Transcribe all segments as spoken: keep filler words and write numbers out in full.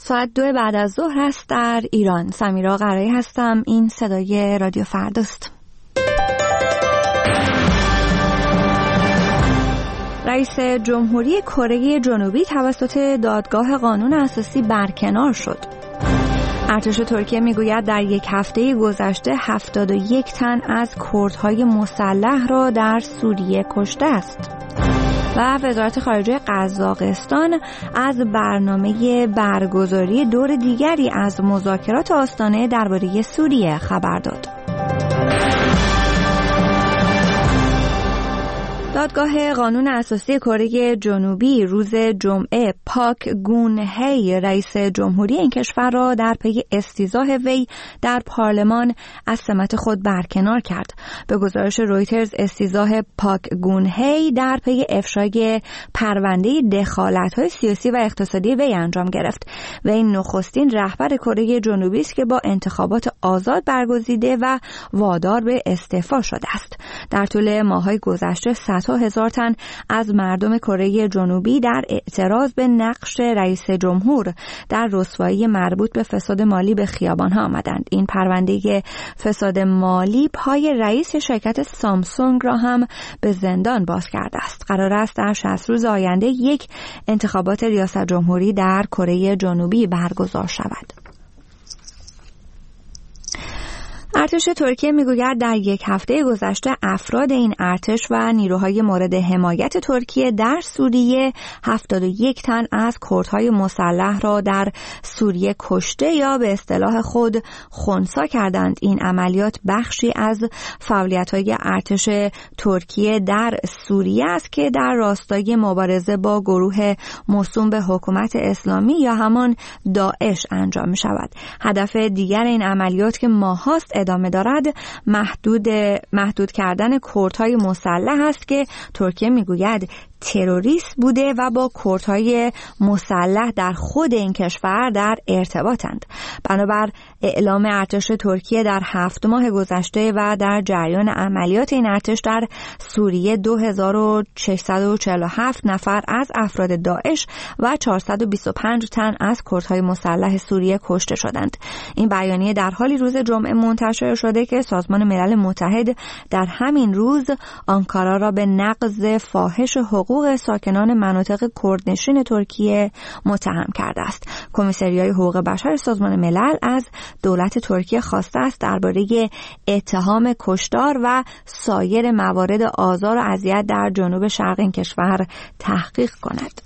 ساعت دو بعد از ظهر هست در ایران. سمیرا قرایی هستم. این صدای رادیو فرداست. رئیس جمهوری کره جنوبی توسط دادگاه قانون اساسی برکنار شد. ارتش ترکیه میگوید در یک هفته گذشته هفتاد و یک تن از کردهای مسلح را در سوریه کشته است. و وزارت خارجه قزاقستان از برنامه برگزاری دور دیگری از مذاکرات آستانه درباره سوریه خبر داد. دادگاه قانون اساسی کره جنوبی روز جمعه پاک گون هی رئیس جمهوری این کشور را در پی استیضاح وی در پارلمان از سمت خود برکنار کرد. به گزارش رویترز استیضاح پاک گون هی در پی افشای پرونده دخالت‌های سیاسی و اقتصادی وی انجام گرفت. وی نخستین رهبر کره جنوبی است که با انتخابات آزاد برگزیده و وادار به استعفا شده است. در طول ماه‌های گذشته صدها هزار تن از مردم کره جنوبی در اعتراض به نقش رئیس جمهور در رسوایی مربوط به فساد مالی به خیابان‌ها آمدند. این پرونده فساد مالی پای رئیس شرکت سامسونگ را هم به زندان باز کرده است. قرار است در شصت روز آینده یک انتخابات ریاست جمهوری در کره جنوبی برگزار شود. ارتش ترکیه میگوید در یک هفته گذشته افراد این ارتش و نیروهای مورد حمایت ترکیه در سوریه هفتاد و یک تن از کردهای مسلح را در سوریه کشته یا به اصطلاح خود خنثی کردند. این عملیات بخشی از فعالیت‌های ارتش ترکیه در سوریه است که در راستای مبارزه با گروه موسوم به حکومت اسلامی یا همان داعش انجام می‌شود. هدف دیگر این عملیات که ماهاست ادامه دارد محدود محدود کردن کردهای مسلح است که ترکیه میگوید تروریست بوده و با کردهای مسلح در خود این کشور در ارتباطند. بنابر اعلام ارتش ترکیه در هفت ماه گذشته و در جریان عملیات این ارتش در سوریه دو هزار و ششصد و چهل و هفت نفر از افراد داعش و چهارصد و بیست و پنج تن از کردهای مسلح سوریه کشته شدند. این بیانیه در حالی روز جمعه منتشر شده که سازمان ملل متحد در همین روز آنکارا را به نقض فاحش حقوق ساکنان مناطق کردنشین ترکیه متهم کرده است. کمیسریای حقوق بشر سازمان ملل از دولت ترکیه خواسته است درباره اتهام کشتار و سایر موارد آزار و اذیت در جنوب شرق این کشور تحقیق کند.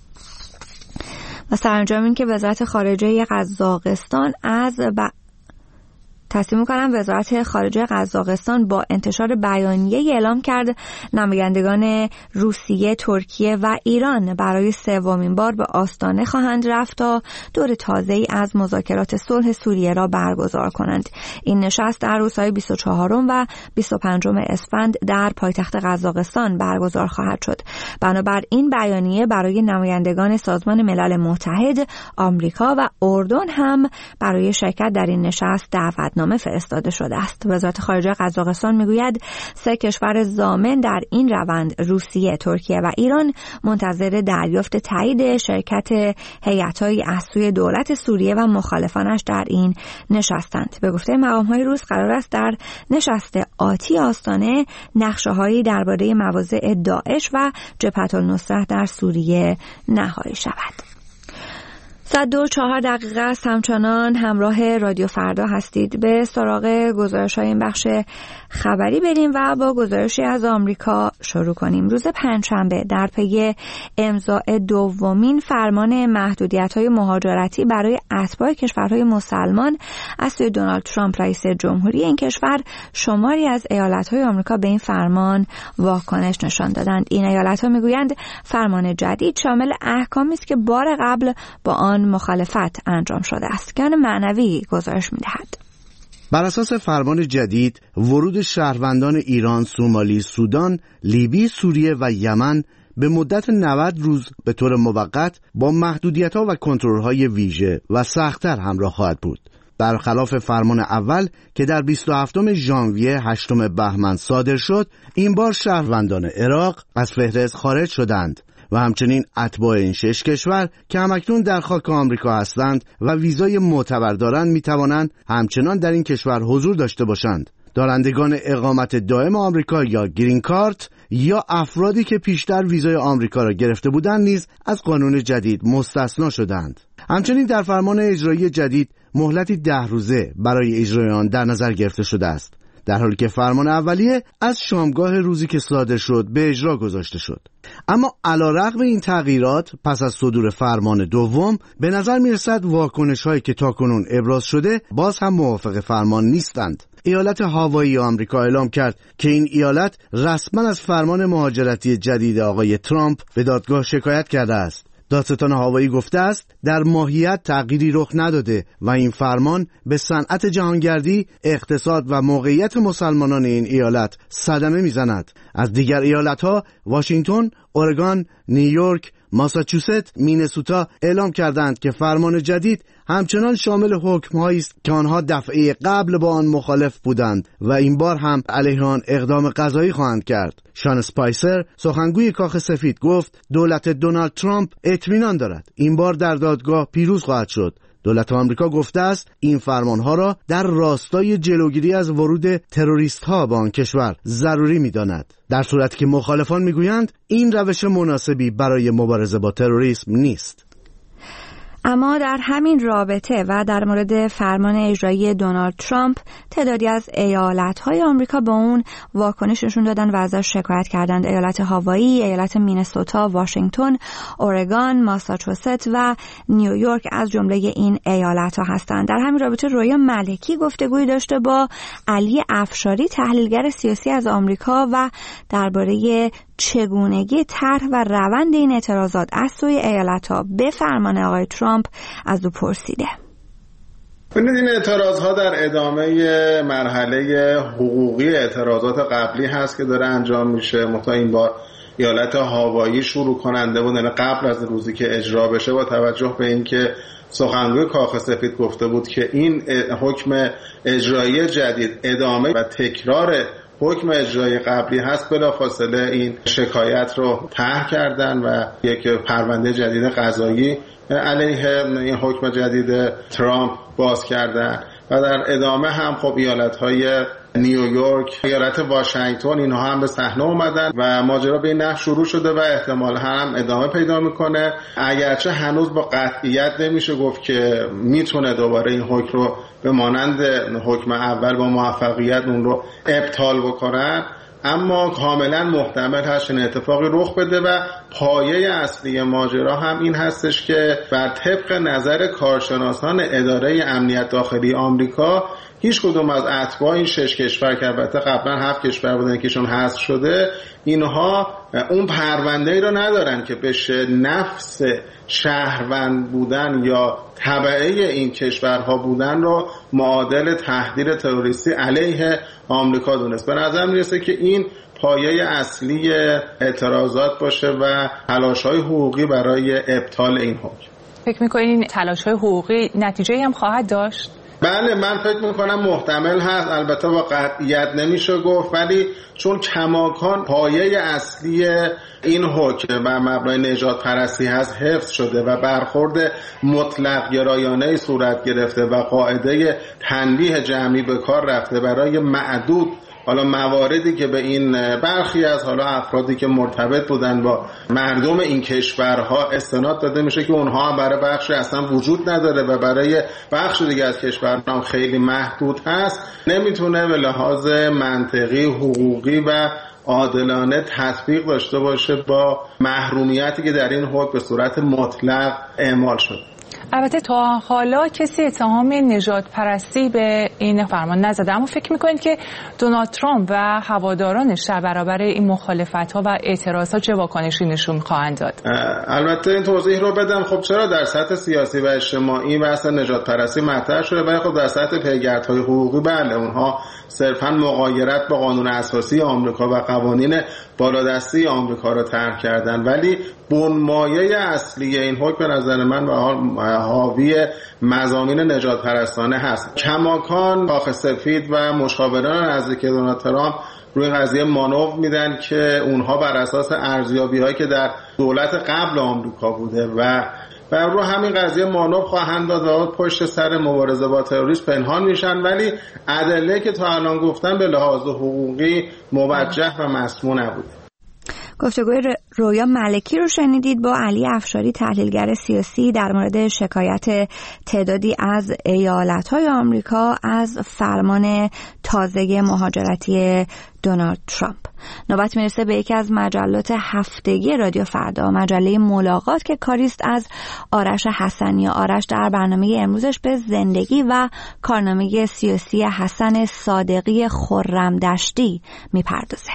و سرانجام این که وزارت خارجه قزاقستان از ب... تصمیم می‌کنم وزارت خارجه قزاقستان با انتشار بیانیه اعلام کرد نمایندگان روسیه، ترکیه و ایران برای سومین بار به آستانه خواهند رفت تا دور تازه‌ای از مذاکرات صلح سوریه را برگزار کنند. این نشست در روزهای بیست و چهارم و بیست و پنجم اسفند در پایتخت قزاقستان برگزار خواهد شد. بنابر این بیانیه برای نمایندگان سازمان ملل متحد، آمریکا و اردن هم برای شرکت در این نشست دعوت نامه فرستاده شده است. وزارت خارجه قزاقستان میگوید سه کشور ضامن در این روند روسیه، ترکیه و ایران منتظر دریافت تایید شرکت هیئت‌های از سوی دولت سوریه و مخالفانش در این نشستند. به گفته مقام‌های روس قرار است در نشست آتی آستانه نقشه‌هایی درباره مواضع داعش و جبهة النصرة در سوریه نهایی شود. ساعت دو و چهار دقیقه است. همچنان همراه رادیو فردا هستید. به سراغ گزارش‌های این بخش خبری بریم و با گزارشی از آمریکا شروع کنیم. روز پنجشنبه در پی امضای دومین فرمان محدودیت‌های مهاجرتی برای اتباع کشورهای مسلمان از سوی دونالد ترامپ رئیس جمهوری این کشور، شماری از ایالت‌های آمریکا به این فرمان واکنش نشان دادند. این ایالت‌ها می‌گویند فرمان جدید شامل احکامی است که بار قبل با آن مخالفت انجام شده است. کیان معنوی گزارش می‌دهد. بر اساس فرمان جدید، ورود شهروندان ایران، سومالی، سودان، لیبی، سوریه و یمن به مدت نود روز به طور موقت با محدودیت‌ها و کنترل‌های ویژه و سخت‌تر همراه خواهد بود. برخلاف فرمان اول که در بیست و هفتم ژانویه هشتم بهمن صادر شد، این بار شهروندان عراق از فهرست خارج شدند و همچنین اتباع این شش کشور که همکنون در خاک آمریکا هستند و ویزای معتبر دارند میتوانند همچنان در این کشور حضور داشته باشند. دارندگان اقامت دائم آمریکا یا گرین کارت یا افرادی که پیشتر ویزای آمریکا را گرفته بودند نیز از قانون جدید مستثنا شدند. همچنین در فرمان اجرایی جدید مهلتی ده روزه برای اجرای آن در نظر گرفته شده است، در حالی که فرمان اولیه از شامگاه روزی که صادر شد به اجرا گذاشته شد. اما علیرغم این تغییرات پس از صدور فرمان دوم به نظر میرسد واکنش‌هایی که تاکنون ابراز شده باز هم موافق فرمان نیستند. ایالت هاوایی آمریکا اعلام کرد که این ایالت رسما از فرمان مهاجرتی جدید آقای ترامپ به دادگاه شکایت کرده است. دادستان هاوایی گفته است در ماهیت تغییری رخ نداده و این فرمان به صنعت جهانگردی، اقتصاد و موقعیت مسلمانان این ایالت صدمه میزند. از دیگر ایالت‌ها واشنگتن، اورگان، نیویورک، ماساچوست، مینسوتا اعلام کردند که فرمان جدید همچنان شامل حکم‌هایی است که آنها دفعه قبل با آن مخالف بودند و این بار هم علیه آن اقدام قضایی خواهند کرد. شان اسپایسر سخنگوی کاخ سفید گفت دولت دونالد ترامپ اطمینان دارد این بار در دادگاه پیروز خواهد شد. دولت آمریکا گفته است این فرمانها را در راستای جلوگیری از ورود تروریست‌ها به آن کشور ضروری می‌داند، در صورتی که مخالفان می‌گویند این روش مناسبی برای مبارزه با تروریسم نیست. اما در همین رابطه و در مورد فرمان اجرایی دونالد ترامپ تعدادی از ایالت‌های آمریکا با اون واکنش نشون دادن و ازش شکایت کردند. ایالت هاوایی، ایالت مینسوتا، واشنگتن، اورگان، ماساچوست و نیویورک از جمله این ایالت‌ها هستند. در همین رابطه رویا ملکی گفتگویی داشته با علی افشاری، تحلیلگر سیاسی از آمریکا، و درباره چگونگی طرح و روند این اعتراضات از سوی ایالت‌ها به فرمان آقای ترامپ از او پرسیده. ببینید این اعتراض‌ها در ادامه مرحله حقوقی اعتراضات قبلی هست که داره انجام میشه. متا این بار ایالت هاوایی شروع کننده بود، یعنی قبل از روزی که اجرا بشه، با توجه به اینکه سخنگوی کاخ سفید گفته بود که این حکم اجرایی جدید ادامه و تکرار حکم اجرایی قبلی هست، بلافاصله این شکایت رو طرح کردن و یک پرونده جدید قضایی علیه این حکم جدید ترامپ باز کردن. و در ادامه هم خب ایالت‌های نیویورک، ایالت واشنگتن، اینها هم به صحنه اومدن و ماجرا به این نحو شروع شده و احتمال هم ادامه پیدا میکنه، اگرچه هنوز با قطعیت نمیشه گفت که میتونه دوباره این حکم رو به مانند حکم اول با موفقیت اون رو ابطال بکنن، اما کاملا محتمل هست این اتفاقی رخ بده و پایه اصلی ماجرا هم این هستش که بر طبق نظر کارشناسان اداره امنیت داخلی آمریکا هیچ کدوم از اتباع این شش کشور که البته قبلا هفت کشور بودن کهشون حذف شده، اینها اون پرونده ای رو ندارن که بشه نفس شهروند بودن یا تبعه این کشورها بودن رو معادل تهدید تروریستی علیه آمریکا دونست. به نظر میرسه که این پایه اصلی اعتراضات باشه و تلاش‌های حقوقی برای ابطال این حکم. فکر می‌کنین این تلاش‌های حقوقی نتیجه‌ای هم خواهد داشت؟ بله، من فکر میکنم محتمل هست، البته با قطعیت نمیشه گفت، ولی چون کماکان پایه اصلی این حکم بر مبنای نژاد پرستی هست حفظ شده و برخورد مطلق گرایانه صورت گرفته و قاعده تنبیه جمعی به کار رفته برای معدود حالا مواردی که به این برخی از حالا افرادی که مرتبط بودن با مردم این کشورها استناد داده میشه که اونها برای بخشی اصلا وجود نداره و برای بخش دیگه از کشورها خیلی محدود هست، نمیتونه به لحاظ منطقی، حقوقی و عادلانه تطبیق داشته باشه با محرومیتی که در این حکم به صورت مطلق اعمال شده. البته تا حالا کسی اتهام نژاد پرستی به این فرمان نزده، اما فکر میکنید که دونالد ترامپ و هوادارانش در برابر این مخالفت‌ها و اعتراضات چه واکنشی نشون خواهند داد؟ البته این توضیح رو بدم، خب چرا در سطح سیاسی و اجتماعی بحث نژاد پرستی مطرح شده، ولی خب در سطح پیگردهای حقوقی بله، اونها صرفاً مغایرت با قانون اساسی آمریکا و قوانین بالادستی آمریکا رو طرح کردن، ولی بنمایه اصلی این حکم به نظر من حاوی مضامین نجات پرستانه هست. کماکان کاخ سفید و مشاوران نزدیک دونالد ترامپ روی قضیه مانور میدن که اونها بر اساس ارزیابی‌هایی که در دولت قبل آمریکا بوده و بر رو همین قضیه مانور خواهند داد و پشت سر مبارزه با تروریسم پنهان میشن، ولی ادله که تا الان گفتن به لحاظ حقوقی موجه و مسموع نبوده. گفتگوی رویا ملکی رو شنیدید با علی افشاری، تحلیلگر سیاسی، در مورد شکایت تعدادی از ایالت‌های آمریکا از فرمان تازه مهاجرتی دونالد ترامپ. نوبت میرسه به یکی از مجلات هفتگی رادیو فردا، مجله ملاقات که کاریست از آرش حسنی. آرش در برنامه امروزش به زندگی و کارنامه سیاسی حسن صادقی خرمدشتی میپردازه.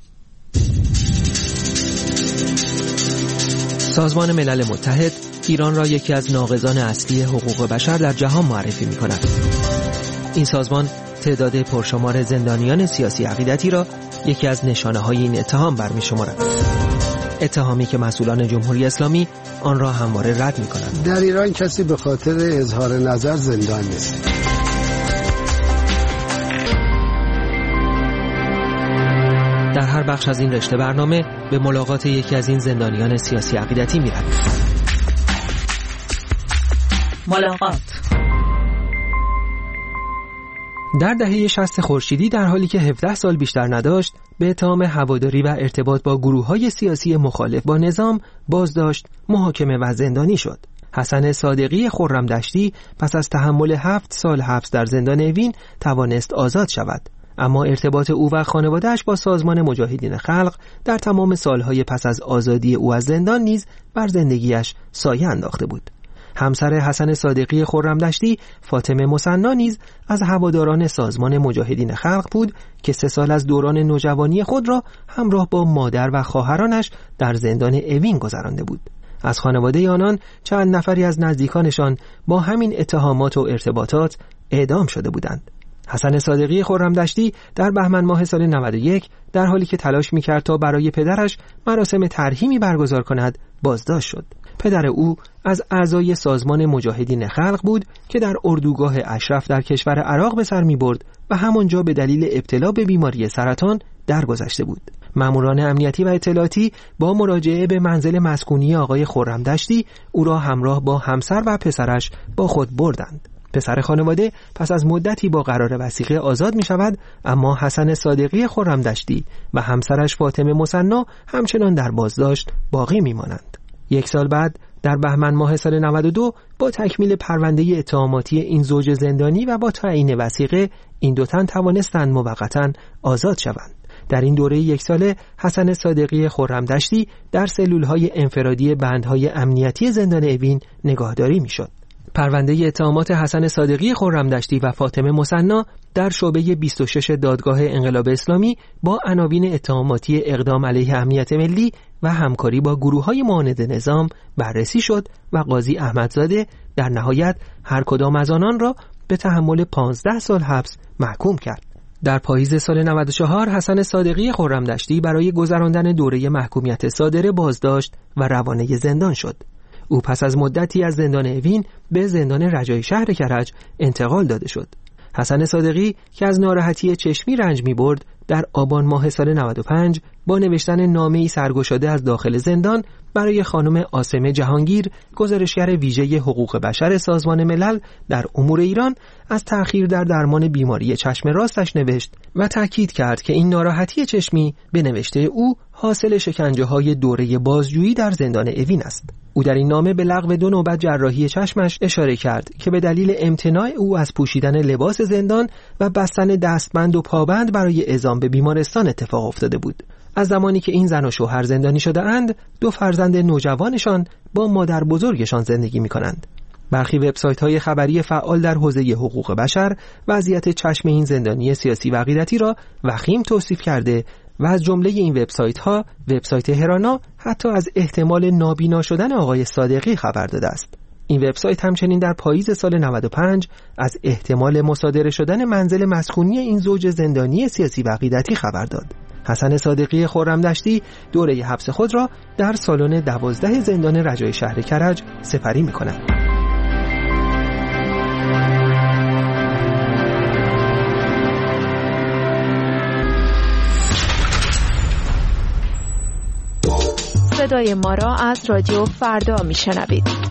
سازمان ملل متحد ایران را یکی از ناقضان اصلی حقوق بشر در جهان معرفی می کند. این سازمان تعداد پرشمار زندانیان سیاسی عقیدتی را یکی از نشانه های این اتهام برمی شمارد. اتهامی که مسئولان جمهوری اسلامی آن را همواره رد می کنند. در ایران کسی به خاطر اظهار نظر زندان نیست. در هر بخش از این رشته برنامه به ملاقات یکی از این زندانیان سیاسی عقیدتی می‌رویم. ملاقات. در دهه شصت خورشیدی در حالی که هفده سال بیشتر نداشت، به اتهام هواداری و ارتباط با گروه‌های سیاسی مخالف با نظام بازداشت، محاکمه و زندانی شد. حسن صادقی خرمدشتی پس از تحمل هفت سال حبس در زندان اوین توانست آزاد شود. اما ارتباط او و خانواده‌اش با سازمان مجاهدین خلق در تمام سالهای پس از آزادی او از زندان نیز بر زندگیش سایه انداخته بود. همسر حسن صادقی خرمدشتی، فاطمه مثنا نیز از هواداران سازمان مجاهدین خلق بود که سه سال از دوران نوجوانی خود را همراه با مادر و خواهرانش در زندان اوین گذرانده بود. از خانواده آنان چند نفری از نزدیکانشان با همین اتهامات و ارتباطات اعدام شده بودند. حسن صادقی خرمدشتی در بهمن ماه سال نود و یک در حالی که تلاش می‌کرد تا برای پدرش مراسم ترحیمی برگزار کند بازداشت شد. پدر او از اعضای سازمان مجاهدین خلق بود که در اردوگاه اشرف در کشور عراق به سر می‌برد و همانجا به دلیل ابتلا به بیماری سرطان درگذشته بود. ماموران امنیتی و اطلاعاتی با مراجعه به منزل مسکونی آقای خرمدشتی او را همراه با همسر و پسرش با خود بردند. پسر خانواده پس از مدتی با قرار وثیقه آزاد می شود، اما حسن صادقی خرمدشتی و همسرش فاطمه مثنا همچنان در بازداشت باقی می مانند. یک سال بعد در بهمن ماه سال نود و دو با تکمیل پرونده اتهاماتی این زوج زندانی و با تعیین وثیقه این دو تن توانستند موقتاً آزاد شوند. در این دوره یک ساله حسن صادقی خرمدشتی در سلولهای انفرادی بندهای امنیتی زندان اوین نگاهداری می شد. پرونده اتهامات حسن صادقی خرمدشتی و فاطمه مثنا در شعبه بیست و شش دادگاه انقلاب اسلامی با عناوین اتهاماتی اقدام علیه امنیت ملی و همکاری با گروه‌های معاند نظام بررسی شد و قاضی احمدزاده در نهایت هر کدام از آنان را به تحمل پانزده سال حبس محکوم کرد. در پاییز سال نود و چهار حسن صادقی خرمدشتی برای گذراندن دوره محکومیت صادره بازداشت و روانه زندان شد. او پس از مدتی از زندان اوین به زندان رجای شهر کرج انتقال داده شد. حسن صادقی که از ناراحتی چشمی رنج می برد در آبان ماه سال نود و پنج با نوشتن نامه‌ای سرگشاده از داخل زندان برای خانم عاصمه جهانگیر، گزارشگر ویژه حقوق بشر سازمان ملل در امور ایران، از تأخیر در درمان بیماری چشم راستش نوشت و تأکید کرد که این ناراحتی چشمی به نوشته او حاصل شکنجه‌های دوره بازجویی در زندان اوین است. او در این نامه به لغو دو نوبت جراحی چشمش اشاره کرد که به دلیل امتناع او از پوشیدن لباس زندان و بستن دستبند و پابند برای اعزام به بیمارستان اتفاق افتاده بود. از زمانی که این زن و شوهر زندانی شده اند، دو فرزند نوجوانشان با مادر بزرگشان زندگی می کنند. برخی وبسایت‌های خبری فعال در حوزه حقوق بشر وضعیت چشم این زندانی سیاسی و عقیدتی را وخیم توصیف کرده و از جمله این وبسایت‌ها وبسایت هرانا حتی از احتمال نابینا شدن آقای صادقی خبر داده است. این وبسایت همچنین در پاییز سال نود و پنج از احتمال مصادره شدن منزل مسکونی این زوج زندانی سیاسی و عقیدتی خبر داد. حسن صادقی خرمدشتی دوره حبس خود را در سالن دوازده زندان رجای شهر کرج سپری می‌کند. صدای ما را از رادیو فردا میشنوید.